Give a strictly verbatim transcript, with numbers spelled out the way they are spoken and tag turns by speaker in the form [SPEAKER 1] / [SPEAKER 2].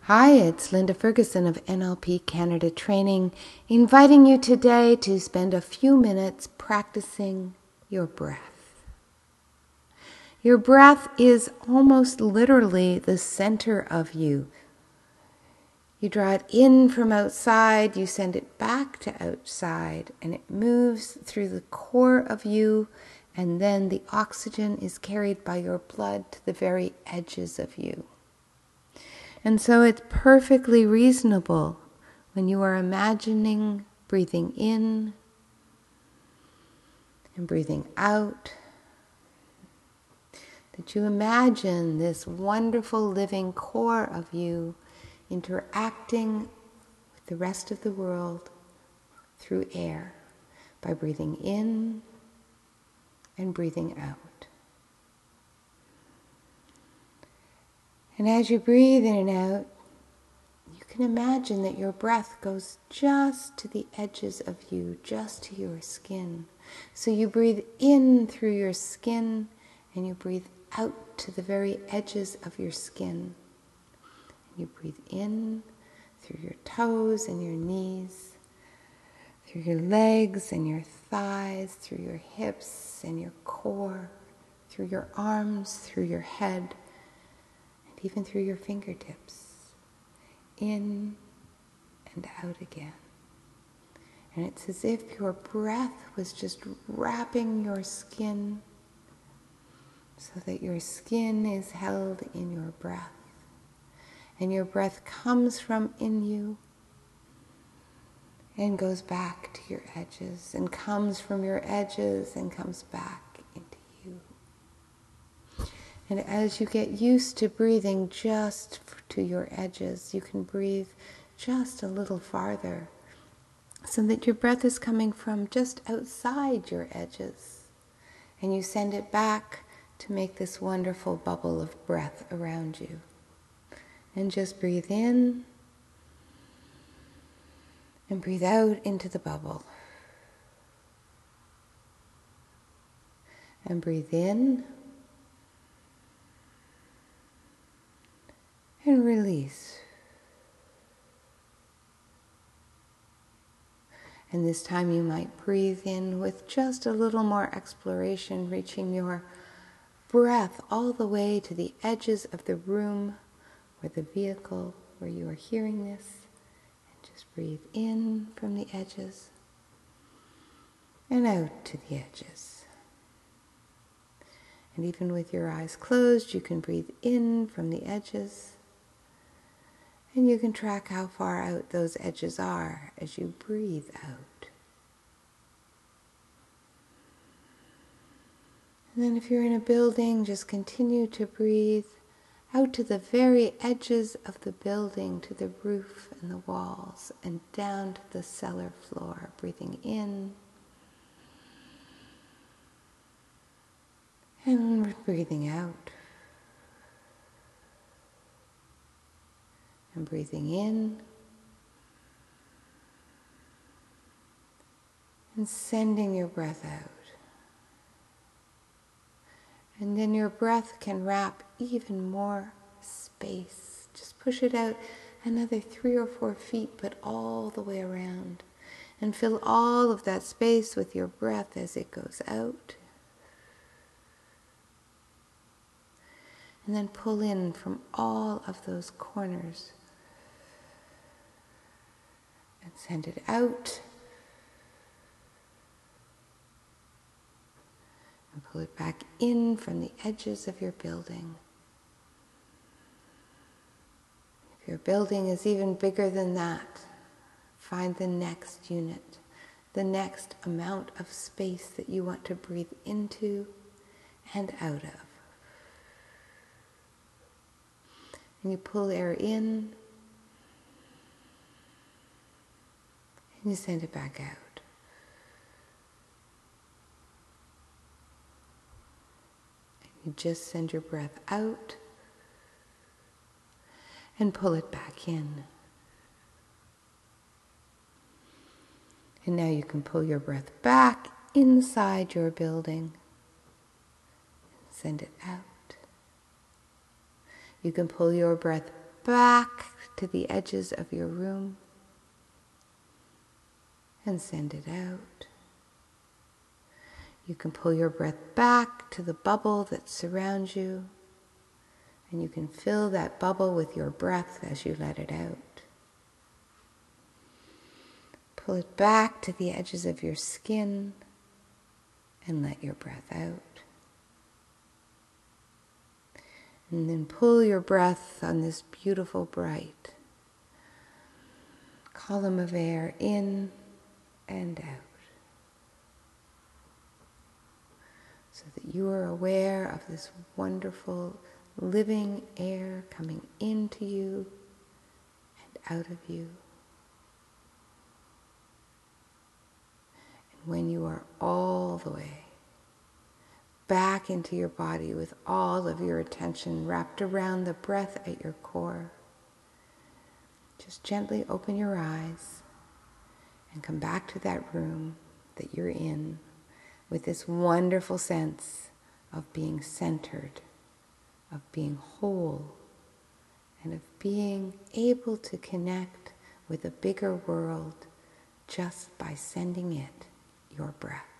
[SPEAKER 1] Hi, it's Linda Ferguson of N L P Canada Training, inviting you today to spend a few minutes practicing your breath. Your breath is almost literally the center of you. You draw it in from outside, you send it back to outside, and it moves through the core of you, and then the oxygen is carried by your blood to the very edges of you. And so it's perfectly reasonable when you are imagining breathing in and breathing out, that you imagine this wonderful living core of you interacting with the rest of the world through air by breathing in and breathing out. And as you breathe in and out, you can imagine that your breath goes just to the edges of you, just to your skin. So you breathe in through your skin and you breathe out to the very edges of your skin. And you breathe in through your toes and your knees, through your legs and your thighs, through your hips and your core, through your arms, through your head, even through your fingertips, in and out again. And it's as if your breath was just wrapping your skin so that your skin is held in your breath. And your breath comes from in you and goes back to your edges, and comes from your edges and comes back into you. And as you get used to breathing just to your edges, you can breathe just a little farther so that your breath is coming from just outside your edges. And you send it back to make this wonderful bubble of breath around you. And just breathe in and breathe out into the bubble. And breathe in and release. And this time you might breathe in with just a little more exploration, reaching your breath all the way to the edges of the room or the vehicle where you are hearing this. And just breathe in from the edges and out to the edges. And even with your eyes closed, you can breathe in from the edges. And you can track how far out those edges are as you breathe out. And then if you're in a building, just continue to breathe out to the very edges of the building, to the roof and the walls, and down to the cellar floor, breathing in and breathing out. And breathing in and sending your breath out. And then your breath can wrap even more space. Just push it out another three or four feet, but all the way around. And fill all of that space with your breath as it goes out. And then pull in from all of those corners. And send it out. And pull it back in from the edges of your building. If your building is even bigger than that, find the next unit, the next amount of space that you want to breathe into and out of. And you pull air in, and you send it back out. And you just send your breath out and pull it back in. And now you can pull your breath back inside your building and send it out. You can pull your breath back to the edges of your room and send it out. You can pull your breath back to the bubble that surrounds you, and you can fill that bubble with your breath as you let it out. Pull it back to the edges of your skin and let your breath out. And then pull your breath on this beautiful, bright column of air in and out, so that you are aware of this wonderful living air coming into you and out of you. And when you are all the way back into your body with all of your attention wrapped around the breath at your core, just gently open your eyes and come back to that room that you're in with this wonderful sense of being centered, of being whole, and of being able to connect with a bigger world just by sending it your breath.